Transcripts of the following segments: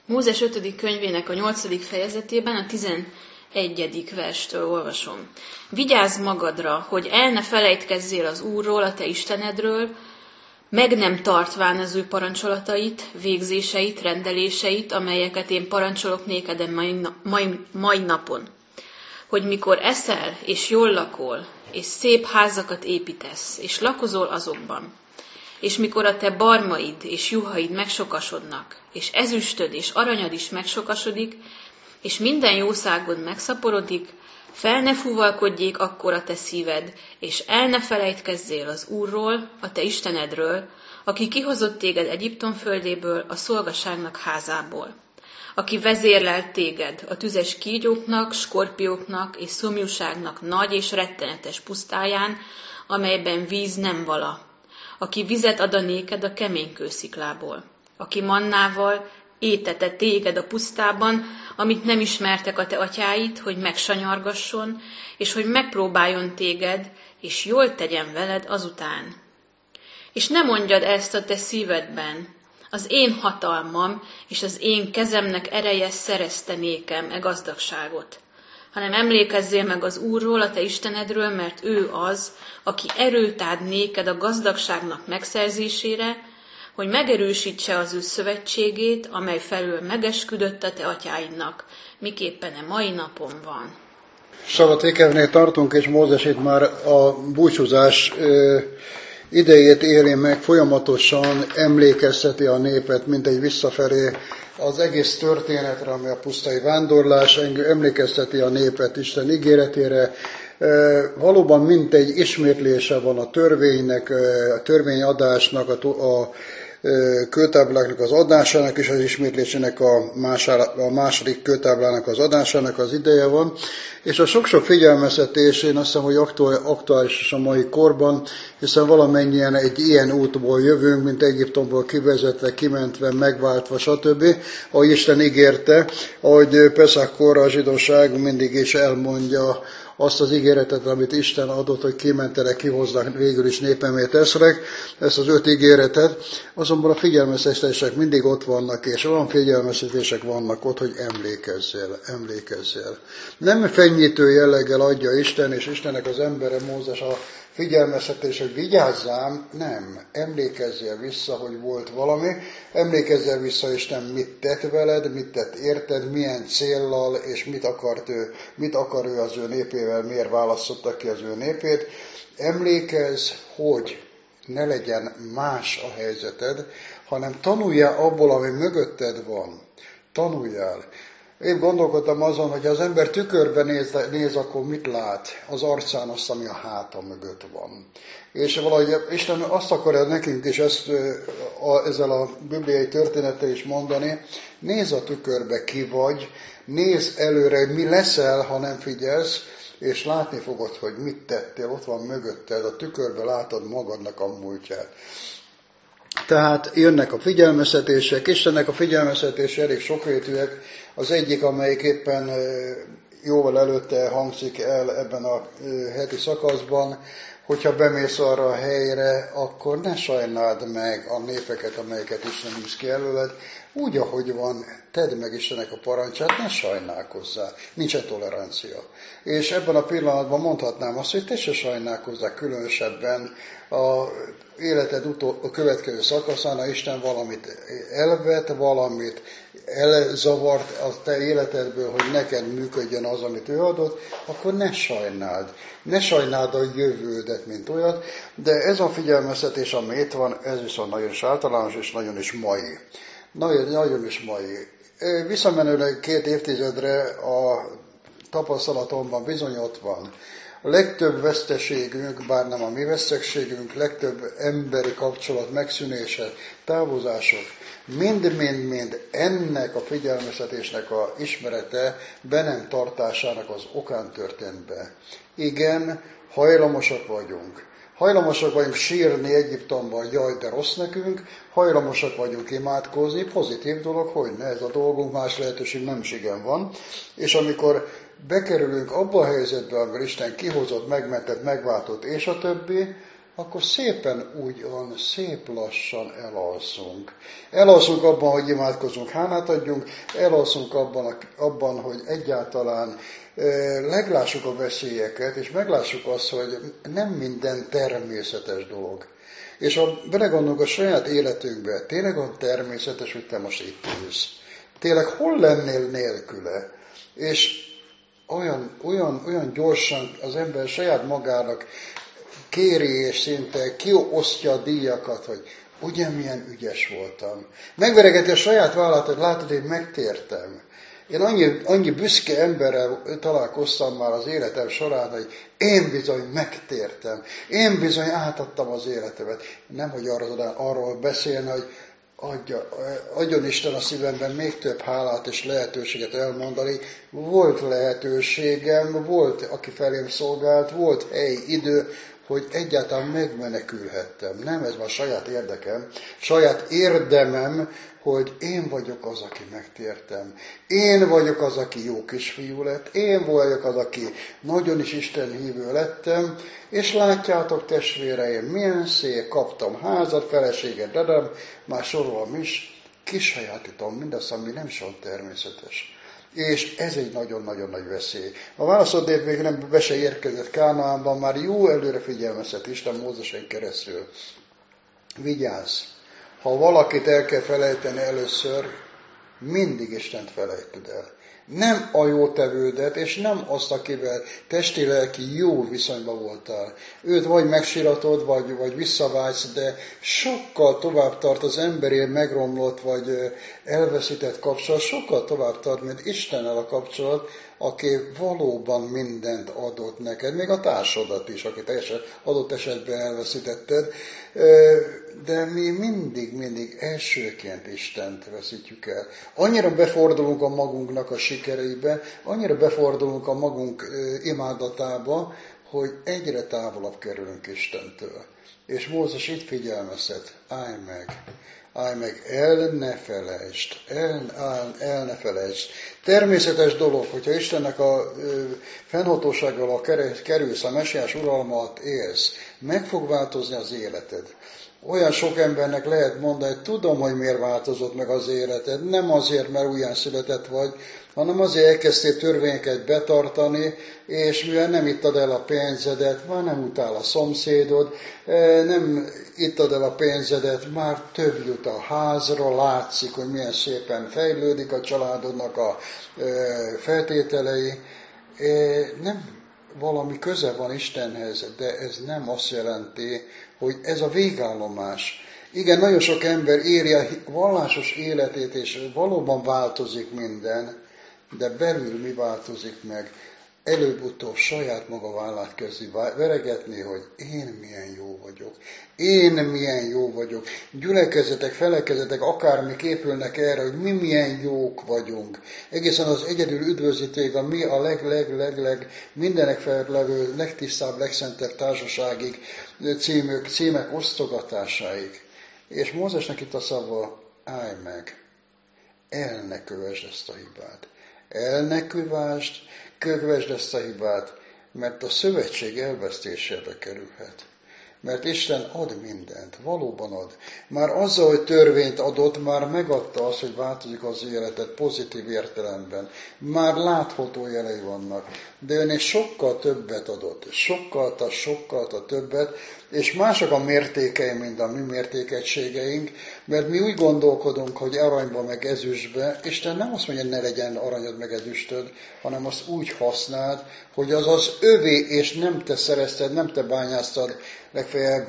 Mózes 5. könyvének a 8. fejezetében a 11. verstől olvasom. Vigyázz magadra, hogy el ne felejtkezzél az Úrról, a te Istenedről, meg nem tartván az ő parancsolatait, végzéseit, rendeléseit, amelyeket én parancsolok néked mai napon. Hogy mikor eszel, és jól lakol, és szép házakat építesz, és lakozol azokban, és mikor a te barmaid és juhaid megsokasodnak, és ezüstöd és aranyad is megsokasodik, és minden jószágod megszaporodik, fel ne fuvalkodjék akkor a te szíved, és el ne felejtkezzél az Úrról, a te Istenedről, aki kihozott téged Egyiptom földéből, a szolgaságnak házából, aki vezérlelt téged a tüzes kígyóknak, skorpióknak és szomjúságnak nagy és rettenetes pusztáján, amelyben víz nem vala, aki vizet ad a néked a kemény kősziklából, aki mannával étete téged a pusztában, amit nem ismertek a te atyáid, hogy megsanyargasson, és hogy megpróbáljon téged, és jól tegyen veled azután. És ne mondjad ezt a te szívedben, az én hatalmam és az én kezemnek ereje szerezte nékem gazdagságot, hanem emlékezzél meg az Úrról, a te Istenedről, mert ő az, aki erőt ad néked a gazdagságnak megszerzésére, hogy megerősítse az ő szövetségét, amely felől megesküdött a te atyáidnak, miképpen a mai napon van. Szabad ékevnél tartunk, és Mózes itt már a búcsúzás idejét éli meg, folyamatosan emlékezteti a népet, mint egy visszafelé az egész történetre, ami a pusztai vándorlás, emlékezteti a népet Isten ígéretére. Valóban mint egy ismétlése van a törvénynek, a törvényadásnak, a kőtábláknak az adásának és az ismétlésének a második kőtáblának az adásának az ideje van, és a sok-sok figyelmeztetés, én azt hiszem, hogy aktuális a mai korban, hiszen valamennyien egy ilyen útból jövünk, mint Egyiptomból kivezetve, kimentve, megváltva, stb. Ahogy Isten ígérte, ahogy Peszakkor a zsidóság mindig is elmondja azt az ígéretet, amit Isten adott, hogy kimentelek, kihoznak, végül is népemé teszlek, ezt az 5 ígéretet, azonban a figyelmeztetések mindig ott vannak, és olyan figyelmeztetések vannak ott, hogy emlékezzél. Nem fenyítő jelleggel adja Isten, és Istennek az embere, Mózes a figyelmeztetés, hogy vigyázzám, nem, emlékezzél vissza, hogy volt valami, emlékezzél vissza, Isten mit tett veled, mit tett érted, milyen céllal, és mit akar ő az ő népével, miért választotta ki az ő népét. Emlékezz, hogy ne legyen más a helyzeted, hanem tanuljál abból, ami mögötted van. Tanuljál. Én gondolkodtam azon, hogy az ember tükörben néz, akkor mit lát? Az arcán azt, ami a háta mögött van. És valahogy Isten azt akarja nekünk is ezzel a bibliai történettel is mondani, nézz a tükörbe, ki vagy, nézz előre, mi leszel, ha nem figyelsz, és látni fogod, hogy mit tettél, ott van mögötted, a tükörbe látod magadnak a múltját. Tehát jönnek a figyelmeztetések, Istennek a figyelmeztetése elég sokrétűek. Az egyik, amelyik éppen jóval előtte hangzik el ebben a heti szakaszban, hogyha bemész arra a helyre, akkor ne sajnáld meg a népeket, amelyeket Isten húz ki előled, úgy, ahogy van, tedd meg Istennek a parancsát, ne sajnálkozzál, nincsen tolerancia. És ebben a pillanatban mondhatnám azt, hogy te se sajnálkozzál különösebben a életed a következő szakaszán, ha Isten valamit elvett, valamit elzavart a te életedből, hogy neked működjön az, amit ő adott, akkor ne sajnáld. Ne sajnáld a jövődet, mint olyat, de ez a figyelmeztetés, ami itt van, ez viszont nagyon is általános, és nagyon is mai. Nagyon is mai. Visszamenőleg 2 évtizedre a tapasztalatomban bizony ott van. A legtöbb veszteségünk, bár nem a mi veszteségünk, legtöbb emberi kapcsolat megszűnése, távozások, mind ennek a figyelmeztetésnek a ismerete, be nem tartásának az okán történt be. Igen, hajlamosak vagyunk. Hajlamosak vagyunk sírni Egyiptomban, jaj, de rossz nekünk, hajlamosak vagyunk imádkozni, pozitív dolog, hogy ne, ez a dolgunk, más lehetőség nem is igen van. És amikor bekerülünk abba a helyzetbe, amikor Isten kihozott, megmentett, megváltott, és a többi, akkor szépen úgy van, szép lassan elalszunk. Elalszunk abban, hogy imádkozunk, hálát adjunk, elalszunk abban, hogy egyáltalán meglássuk a veszélyeket, és meglássuk azt, hogy nem minden természetes dolog. És ha belegondolunk a saját életünkbe, tényleg olyan természetes, hogy te most itt ülsz. Tényleg hol lennél nélküle? És olyan gyorsan az ember saját magának kéri és szinte kiosztja a díjakat, hogy ugye milyen ügyes voltam. Megveregeti a saját vállát, hogy látod, én megtértem. Én annyi büszke emberrel találkoztam már az életem során, hogy én bizony megtértem. Én bizony átadtam az életemet. Nemhogy arról beszélni, hogy adjon Isten a szívemben még több hálát és lehetőséget elmondani. Volt lehetőségem, volt, aki felém szolgált, volt hely, idő, hogy egyáltalán megmenekülhettem. Nem, ez már saját érdekem, saját érdemem, hogy én vagyok az, aki megtértem. Én vagyok az, aki jó kisfiú lett. Én vagyok az, aki nagyon is Isten hívő lettem. És látjátok, testvéreim, milyen szép, kaptam házat, feleséget, dedem, már sorolom is, kisajátítom mindazt, ami nem is olyan természetes. És ez egy nagyon-nagyon nagy veszély. A válaszodét még nem be se érkezett Kánaánban, már jó előre figyelmeztet Isten Mózesen keresztül. Vigyázz! Ha valakit el kell felejteni először, mindig Istent felejted el. Nem a jótevődet, és nem azt, akivel testi-lelki jó viszonyban voltál. Őt vagy megsiratod, vagy visszavágysz, de sokkal tovább tart az emberi megromlott, vagy elveszített kapcsolat, sokkal tovább tart, mint Istennel a kapcsolat, aki valóban mindent adott neked, még a társadat is, akit adott esetben elveszítetted, de mi mindig elsőként Istent veszítjük el. Annyira befordulunk a magunknak a sikereibe, annyira befordulunk a magunk imádatába, hogy egyre távolabb kerülünk Istentől. És Mózes itt figyelmeztet, állj meg, el ne felejtsd. Természetes dolog, hogyha Istennek a fennhatósággal kerülsz, a messiás uralmat élsz, meg fog változni az életed. Olyan sok embernek lehet mondani, hogy tudom, hogy miért változott meg az életed. Nem azért, mert újján született vagy, hanem azért elkezdtél törvényeket betartani, és mivel nem ittad el a pénzedet, már nem utál a szomszédod, nem ittad el a pénzedet, már több jut a házra, látszik, hogy milyen szépen fejlődik a családodnak a feltételei. Nem valami köze van Istenhez, de ez nem azt jelenti, hogy ez a végállomás. Igen, nagyon sok ember éri a vallásos életét, és valóban változik minden, de belül mi változik meg? Előbb-utóbb saját maga vállát kezdi veregetni, hogy én milyen jó vagyok. Én milyen jó vagyok. Gyülekezetek, felekezetek, akármik épülnek erre, hogy mi milyen jók vagyunk. Egészen az egyedül üdvözíték, a mi a mindenek fellevő, legtisztább, legszentebb társaságig, címek osztogatásáig. És Mózesnek itt a szava, állj meg, el ne kövesd ezt a hibát. El ne kövesd ezt a hibát, mert a szövetség elvesztésébe kerülhet. Mert Isten ad mindent, valóban ad. Már azzal, hogy törvényt adott, már megadta azt, hogy változik az életet pozitív értelemben. Már látható jelei vannak. De ő sokkal többet adott, sokkal többet, és mások a mértékei, mint a mi mértékegységeink, mert mi úgy gondolkodunk, hogy aranyba meg ezüstbe, Isten nem azt mondja, hogy ne legyen aranyod meg ezüstöd, hanem azt úgy használd, hogy az az övé, és nem te szerezted, nem te bányáztad, legfeljebb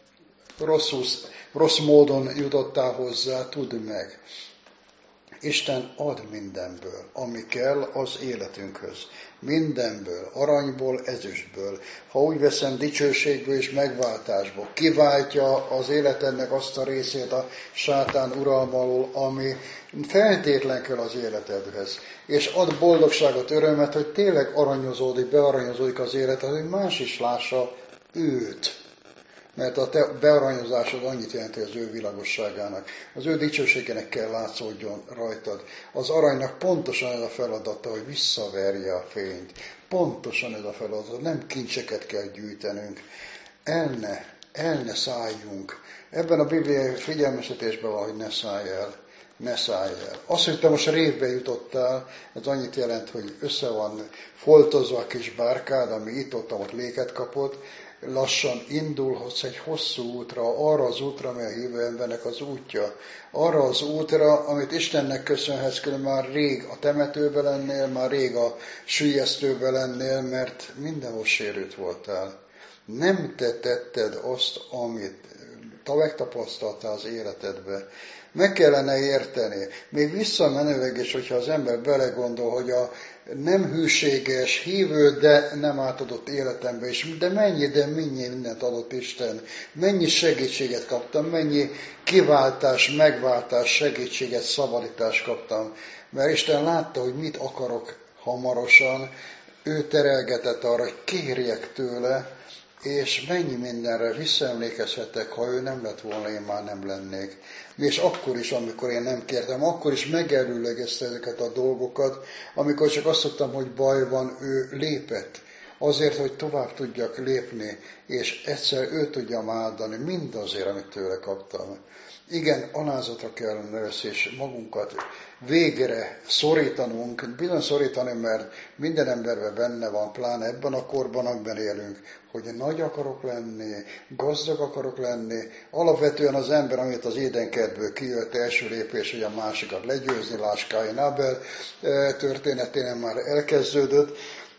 rossz módon jutottál hozzá, tudd meg. Isten ad mindenből, ami kell az életünkhöz. Mindenből, aranyból, ezüstből. Ha úgy veszem, dicsőségből és megváltásból. Kiváltja az életednek azt a részét a sátán uralma alól, ami feltétlen kell az életedhez. És ad boldogságot, örömet, hogy tényleg bearanyozódik az életed, hogy más is lássa őt. Mert a te bearanyozásod annyit jelenti az ő világosságának. Az ő dicsőségének kell látszódjon rajtad. Az aranynak pontosan ez a feladata, hogy visszaverje a fényt. Pontosan ez a feladata. Nem kincseket kell gyűjtenünk. el ne szálljunk. Ebben a bibliai figyelmeztetésben van, hogy ne szállj el. Ne szállj el. Azt, hogy te most révbe jutottál, ez annyit jelent, hogy össze van foltozva a kis bárkád, ami itt-ott léket kapott, lassan indulhatsz egy hosszú útra, arra az útra, amely a hívő embernek az útja. Arra az útra, amit Istennek köszönhetsz, különben már rég a temetőben lennél, már rég a süllyesztőben lennél, mert mindenhol sérült voltál. Nem te tetted azt, amit megtapasztaltál az életedbe. Meg kellene érteni. Még visszamenőleg is, hogyha az ember belegondol, hogy a nem hűséges, hívő, de nem átadott életembe is, de mennyi mindent adott Isten. Mennyi segítséget kaptam, mennyi kiváltás, megváltás, segítséget, szabadítást kaptam. Mert Isten látta, hogy mit akarok hamarosan, ő terelgetett arra, hogy kérjek tőle, és mennyi mindenre visszaemlékezhetek, ha ő nem lett volna, én már nem lennék. És akkor is, amikor én nem kértem, akkor is megerőlegezte ezeket a dolgokat, amikor csak azt mondtam, hogy baj van, ő lépett. Azért, hogy tovább tudjak lépni, és egyszer ő tudjam áldani, mindazért, amit tőle kaptam. Igen, alázatra kellene először is magunkat végre szorítanunk, bizony szorítani, mert minden emberben benne van, pláne ebben a korban, amiben élünk, hogy nagy akarok lenni, gazdag akarok lenni. Alapvetően az ember, amit az édenkertből kijött, első lépés, hogy a másikat legyőzni, lásd Káin Ábel történeténél már elkezdődött,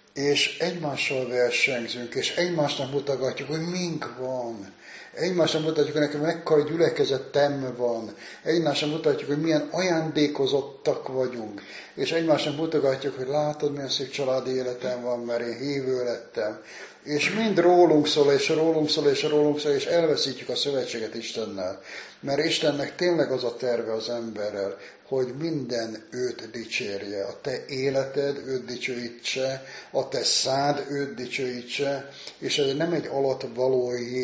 és egymással versengzünk, és egymásnak mutogatjuk, hogy mink van. Egymásnak mutatjuk, hogy nekem mekkora gyülekezetem van. Egymásnak mutatjuk, hogy milyen ajándékozottak vagyunk. És egymásnak mutogatjuk, hogy látod, milyen szép családi életem van, mert én hívő lettem. És mind rólunk szól, és rólunk szól, és rólunk szól, és elveszítjük a szövetséget Istennel. Mert Istennek tényleg az a terve az emberrel, hogy minden őt dicsérje. A te életed őt dicsőítse, a te szád őt dicsőítse, és ez nem egy alattvalói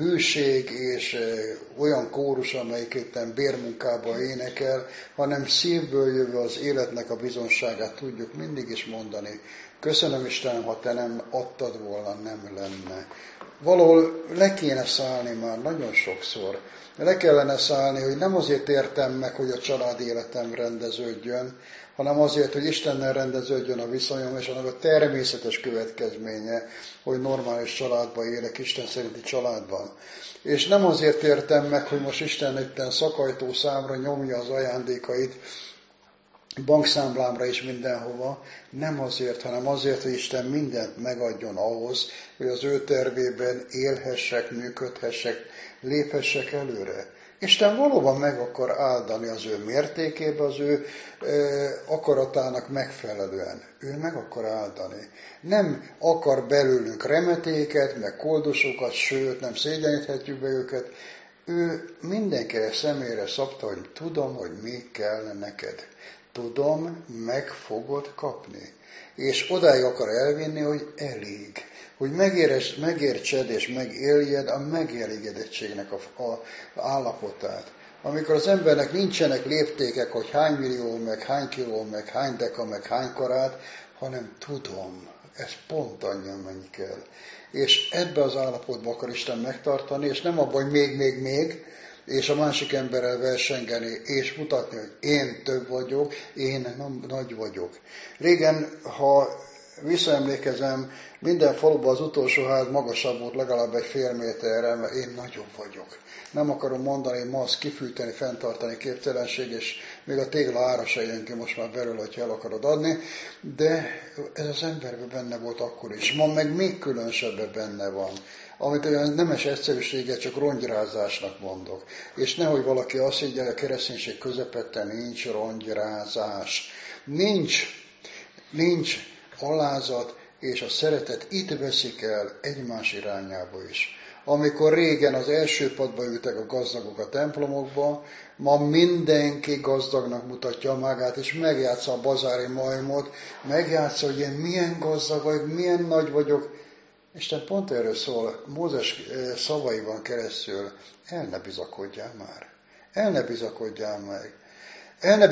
hűség és olyan kórus, amelyik éppen bérmunkába énekel, hanem szívből jövő az életnek a bizonságát tudjuk mindig is mondani. Köszönöm Istenem, ha te nem adtad volna, nem lenne. Valahol le kéne szállni már nagyon sokszor. Le kellene szállni, hogy nem azért értem meg, hogy a család életem rendeződjön, hanem azért, hogy Istennel rendeződjön a viszonyom, és annak a természetes következménye, hogy normális családban élek, Isten szerinti családban. És nem azért értem meg, hogy most Isten itten szakajtó számra nyomja az ajándékait, bankszámlámra is mindenhova, nem azért, hanem azért, hogy Isten mindent megadjon ahhoz, hogy az ő tervében élhessek, működhessek, léphessek előre. Isten valóban meg akar áldani az ő mértékébe, az ő akaratának megfelelően. Ő meg akar áldani. Nem akar belőlünk remetéket, meg koldusokat, sőt, nem szégyeníthetjük be őket. Ő mindenkire személyre szabta, hogy tudom, hogy mi kell neked. Tudom, meg fogod kapni. És odáig akar elvinni, hogy elég. Hogy megértsed és megéljed a megelégedettségnek a állapotát. Amikor az embernek nincsenek léptékek, hogy hány millió, meg hány kiló, meg hány deka, meg hány karát, hanem tudom, ez pont annyi, amennyi kell. És ebbe az állapotba akar Isten megtartani, és nem abban, hogy még, és a másik emberrel versengeni, és mutatni, hogy én több vagyok, én nem nagy vagyok. Régen, ha visszaemlékezem, minden faluban az utolsó ház magasabb volt legalább egy fél méterre, mert én nagyobb vagyok. Nem akarom mondani, hogy ma azt kifűteni, fenntartani képtelenség, és még a tégla ára se jön ki most már belőle, hogyha el akarod adni, de ez az emberben benne volt akkor is. Ma meg még különösebben benne van. Amit olyan nemes egyszerűséget csak rongyrázásnak mondok. És nehogy valaki azt higgye, hogy a kereszténység közepette nincs rongyrázás. Nincs alázat, és a szeretet itt veszik el egymás irányába is. Amikor régen az első padba ültek a gazdagok a templomokba, ma mindenki gazdagnak mutatja magát, és megjátsza a bazári majmot, megjátsza, hogy én milyen gazdag vagyok, milyen nagy vagyok. Isten pont erről szól Mózes szavaiban keresztül, el ne bizakodjál már, el ne bizakodjál meg. El ne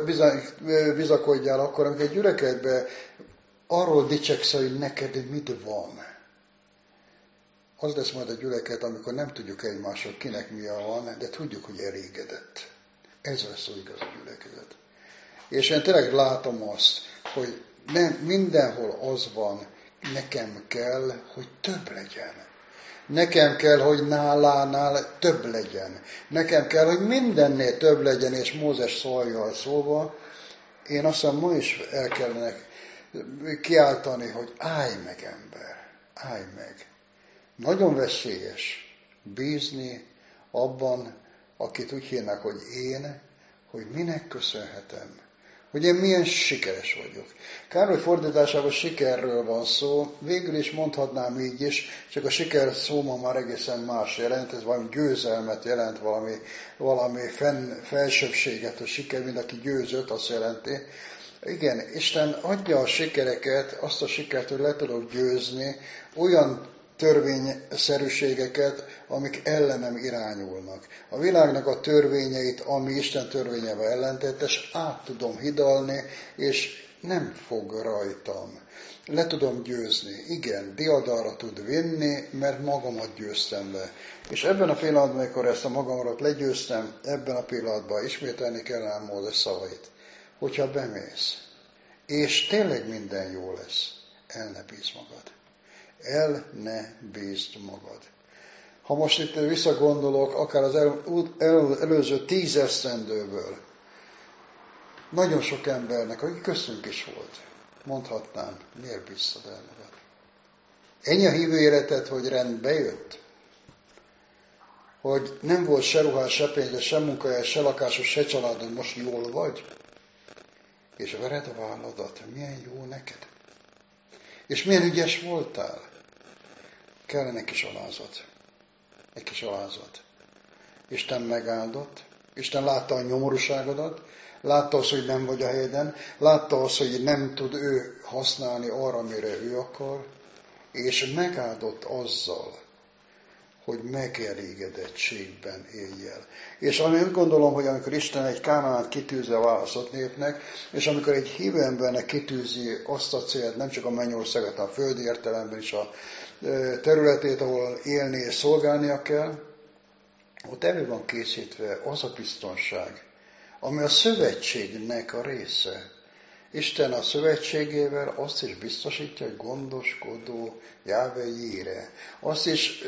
bizakodjál akkor, amikor egy gyülekezetben arról dicsekszel, hogy neked mit van. Az lesz majd a gyülekezet, amikor nem tudjuk egymásról, kinek mi van, de tudjuk, hogy elégedett. Ez lesz az igaz gyülekezet. És én tényleg látom azt, hogy nem mindenhol az van, nekem kell, hogy több legyen. Nekem kell, hogy nálánál több legyen. Nekem kell, hogy mindennél több legyen, és Mózes szavaival szólva, én azt hiszem, ma is el kellene kiáltani, hogy állj meg, ember, állj meg. Nagyon veszélyes bízni abban, akit úgy hívnak, hogy én, hogy minek köszönhetem. Hogy én milyen sikeres vagyok. Károly fordításában sikerről van szó, végül is mondhatnám így is, csak a siker szó ma már egészen más jelent, ez valami győzelmet jelent, valami felsőbbséget, a siker, mint aki győzött, azt jelenti. Igen, Isten adja a sikereket, azt a sikert, hogy le tudok győzni olyan törvényszerűségeket, amik ellenem irányulnak. A világnak a törvényeit, ami Isten törvényevel ellentétes, át tudom hidalni, és nem fog rajtam. Le tudom győzni. Igen, diadalra tud vinni, mert magamat győztem le. És ebben a pillanatban, amikor ezt a magamat legyőztem, ebben a pillanatban ismételni kell Mózes szavait. Hogyha bemész, és tényleg minden jó lesz, el ne bízz magad. El ne bízd magad. Ha most itt visszagondolok, akár az előző 10 esztendőből, nagyon sok embernek, aki köztünk is volt, mondhatnám, miért bíztad el magad? Ennyi a hívő életed, hogy rendbe jött? Hogy nem volt se ruhás, se pénze, se munkája, se lakásos, se családod, most jól vagy? És vered a válladat, milyen jó neked? És milyen ügyes voltál? Kellene egy kis alázat. Egy kis alázat. Isten megáldott. Isten látta a nyomorúságodat. Látta azt, hogy nem vagy a helyeden. Látta azt, hogy nem tud ő használni arra, amire ő akar. És megáldott azzal, hogy megelégedettségben éljél. És amit gondolom, hogy amikor Isten egy Kánaánt kitűzi a választott népnek, és amikor egy hívő embernek kitűzi azt a célt, nem csak a mennyországot, a földi értelemben is a területét, ahol élni és szolgálnia kell, ott elő van készítve az a biztonság, ami a szövetségnek a része. Isten a szövetségével azt is biztosítja, hogy gondoskodó Jáve Jire. Azt is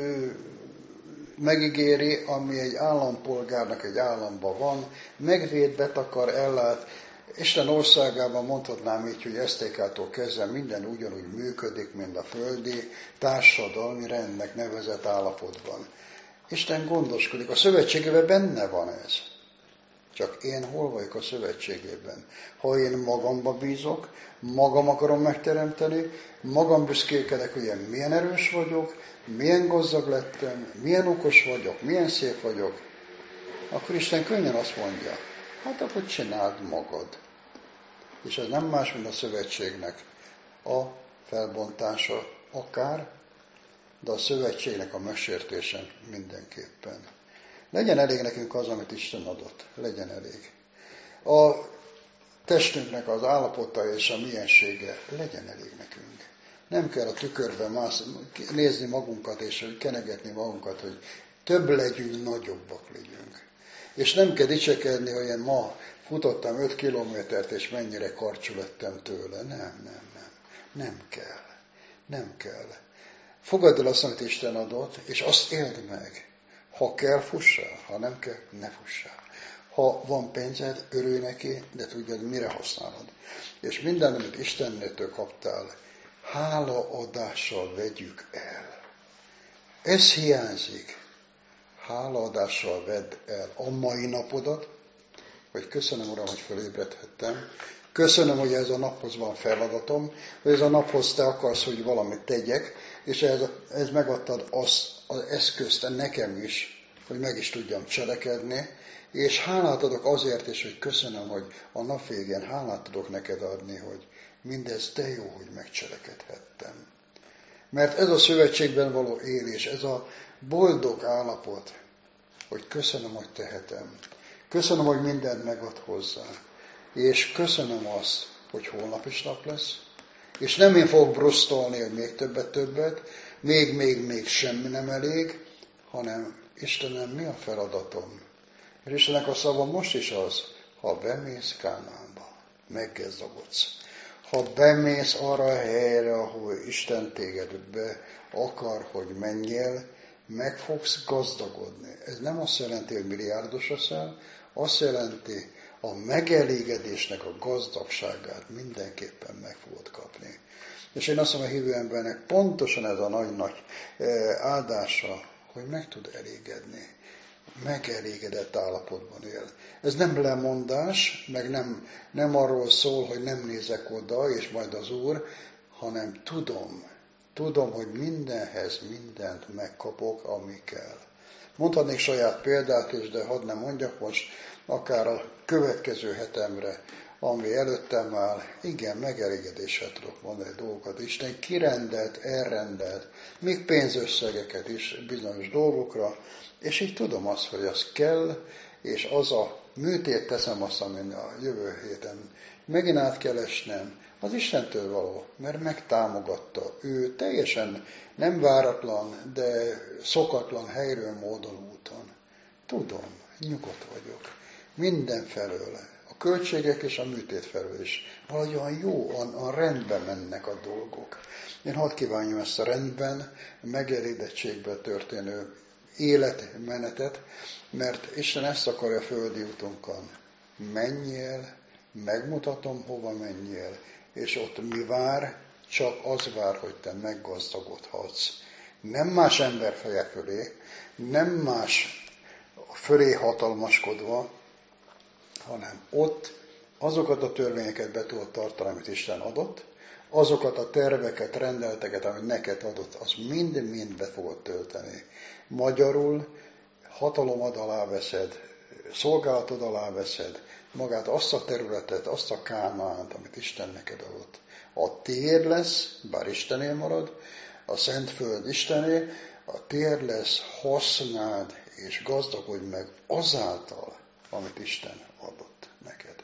megígéri, ami egy állampolgárnak egy államban van, megvéd, betakar, ellát. Isten országában mondhatnám így, hogy esztékától kezdve minden ugyanúgy működik, mint a földi társadalmi rendnek nevezett állapotban. Isten gondoskodik. A szövetségében benne van ez. Csak én hol vagyok a szövetségében? Ha én magamba bízok, magam akarom megteremteni, magam büszkélkedek, hogy én milyen erős vagyok, milyen gazdag lettem, milyen okos vagyok, milyen szép vagyok, akkor Isten könnyen azt mondja, hát akkor csináld magad. És ez nem más, mint a szövetségnek a felbontása akár, de a szövetségnek a megsértése mindenképpen. Legyen elég nekünk az, amit Isten adott. Legyen elég. A testünknek az állapota és a miensége legyen elég nekünk. Nem kell a tükörben nézni magunkat és kenegetni magunkat, hogy több legyünk, nagyobbak legyünk. És nem kell dicsekedni, hogy én ma futottam 5 kilométert, és mennyire karcsú lettem tőle. Nem kell. Nem kell. Fogadd el azt, amit Isten adott, és azt éld meg. Ha kell, fussál, ha nem kell, ne fussál. Ha van pénzed, örülj neki, de tudjad, mire használod. És minden, amit Istennétől kaptál, hálaadással vegyük el. Ez hiányzik. Hálaadással vedd el a mai napodat, hogy köszönöm, Uram, hogy felébredhettem. Köszönöm, hogy ez a naphoz van feladatom, hogy ez a naphoz te akarsz, hogy valamit tegyek, és ez megadtad azt az eszközt nekem is, hogy meg is tudjam cselekedni, és hálát adok azért is, hogy köszönöm, hogy a nap végén hálát tudok neked adni, hogy mindez de jó, hogy megcselekedhettem. Mert ez a szövetségben való élés, ez a boldog állapot, hogy köszönöm, hogy tehetem. Köszönöm, hogy mindent megad hozzá. És köszönöm azt, hogy holnap is nap lesz, és nem én fogok brusztolni, hogy még többet, még semmi nem elég, hanem Istenem, mi a feladatom? És Istennek a szava most is az, ha bemész Kánaánba, meggazdagodsz. Ha bemész arra a helyre, ahol Isten téged be akar, hogy menjél, meg fogsz gazdagodni. Ez nem azt jelenti, hogy milliárdos leszel, azt jelenti, a megelégedésnek a gazdagságát mindenképpen meg fogod kapni. És én azt mondom, a hívő embernek pontosan ez a nagy áldása, hogy meg tud elégedni. Megelégedett állapotban él. Ez nem lemondás, meg nem arról szól, hogy nem nézek oda, és majd az Úr, hanem tudom, hogy mindenhez mindent megkapok, ami kell. Mondhatnék saját példát is, de hadd nem mondjak most, akár a következő hetemre, ami előttem áll, igen, megelégedéssel tudok mondani dolgokat. Isten kirendelt, elrendelt, még pénzösszegeket is bizonyos dolgokra, és így tudom azt, hogy az kell, és az a műtét teszem azt, amin a jövő héten megint át kell esnem, az Istentől való, mert megtámogatta. Ő teljesen nem váratlan, de szokatlan helyről, módon, úton. Tudom, nyugodt vagyok. Mindenfelől. A költségek és a műtét felől is. Valahogy olyan jó, a rendben mennek a dolgok. Én hadd kívánjam ezt a rendben, megelégedettségben történő életmenetet, mert Isten ezt akarja a földi útunkon. Menjél, megmutatom, hova menjél, és ott mi vár, csak az vár, hogy te meggazdagodhatsz. Nem más ember feje fölé, nem más fölé hatalmaskodva, hanem ott azokat a törvényeket be tudod tartani, amit Isten adott, azokat a terveket, rendeleteket, amit neked adott, az mind be fogod tölteni. Magyarul hatalomad alá veszed, szolgálatod alá veszed, magát azt a területet, azt a Kánaánt, amit Isten neked adott. A tiéd lesz, bár Istenél marad, a Szentföld Istené, a tiéd lesz, használd és gazdagodj meg azáltal, amit Isten adott neked.